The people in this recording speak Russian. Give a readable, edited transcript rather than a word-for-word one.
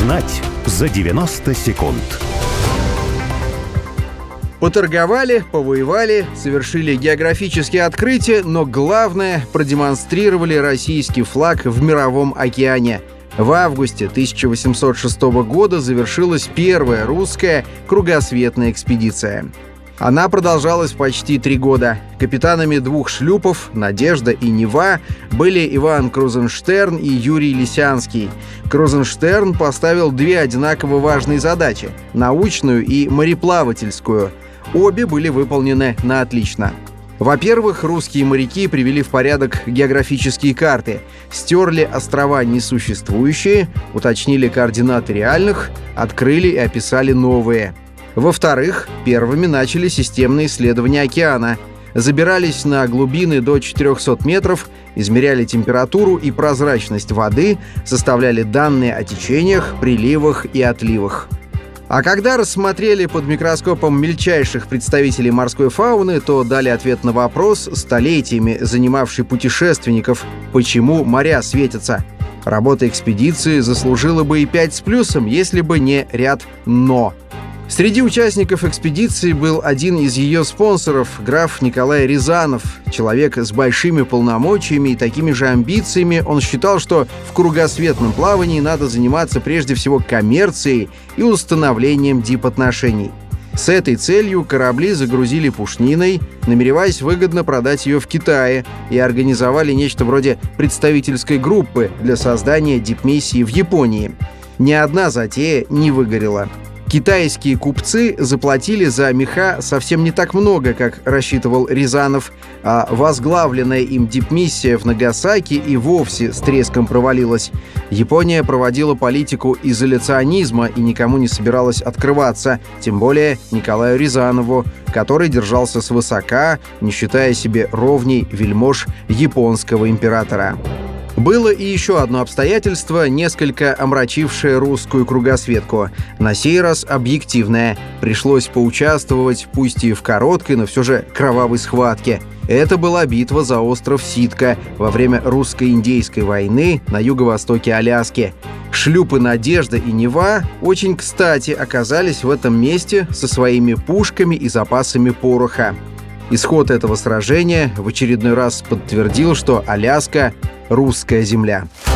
Узнать за 90 секунд. Поторговали, повоевали, совершили географические открытия, но главное – продемонстрировали российский флаг в мировом океане. В августе 1806 года завершилась первая русская кругосветная экспедиция. Она продолжалась почти 3 года. Капитанами 2 шлюпов «Надежда» и «Нева» были Иван Крузенштерн и Юрий Лисянский. Крузенштерн поставил 2 одинаково важные задачи – научную и мореплавательскую. Обе были выполнены на отлично. Во-первых, русские моряки привели в порядок географические карты, стерли острова несуществующие, уточнили координаты реальных, открыли и описали новые. Во-вторых, первыми начали системные исследования океана. Забирались на глубины до 400 метров, измеряли температуру и прозрачность воды, составляли данные о течениях, приливах и отливах. А когда рассмотрели под микроскопом мельчайших представителей морской фауны, то дали ответ на вопрос, столетиями занимавший путешественников, почему моря светятся. Работа экспедиции заслужила бы и 5 с плюсом, если бы не ряд «но». Среди участников экспедиции был один из ее спонсоров, граф Николай Рязанов. Человек с большими полномочиями и такими же амбициями. Он считал, что в кругосветном плавании надо заниматься прежде всего коммерцией и установлением дипотношений. С этой целью корабли загрузили пушниной, намереваясь выгодно продать ее в Китае, и организовали нечто вроде представительской группы для создания дипмиссии в Японии. Ни одна затея не выгорела. Китайские купцы заплатили за меха совсем не так много, как рассчитывал Рязанов, а возглавленная им дипмиссия в Нагасаки и вовсе с треском провалилась. Япония проводила политику изоляционизма и никому не собиралась открываться, тем более Николаю Рязанову, который держался свысока, не считая себе ровней вельмож японского императора. Было и еще одно обстоятельство, несколько омрачившее русскую кругосветку. На сей раз объективное. Пришлось поучаствовать, пусть и в короткой, но все же кровавой схватке. Это была битва за остров Ситка во время русско-индейской войны на юго-востоке Аляски. Шлюпы «Надежда» и «Нева» очень кстати оказались в этом месте со своими пушками и запасами пороха. Исход этого сражения в очередной раз подтвердил, что Аляска — русская земля.